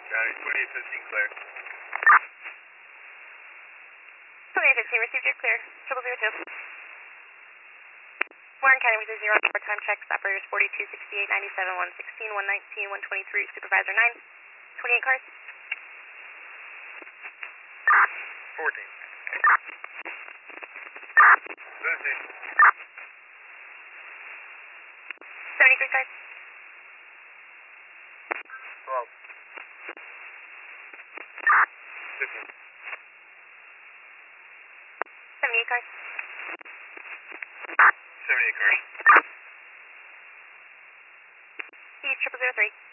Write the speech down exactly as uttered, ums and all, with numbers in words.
County twenty-eight fifteen clear. twenty-eight fifteen, received your clear. Triple zero two. Warren County with a zero for time checks. Operators forty-two sixty-eight ninety-seven one sixteen one nineteen one twenty-three. Supervisor nine. twenty-eight cars. fourteen. fifteen. seventy-three cars. twelve. fifteen. seventy-eight cars. seventy-eight cars. East triple zero three.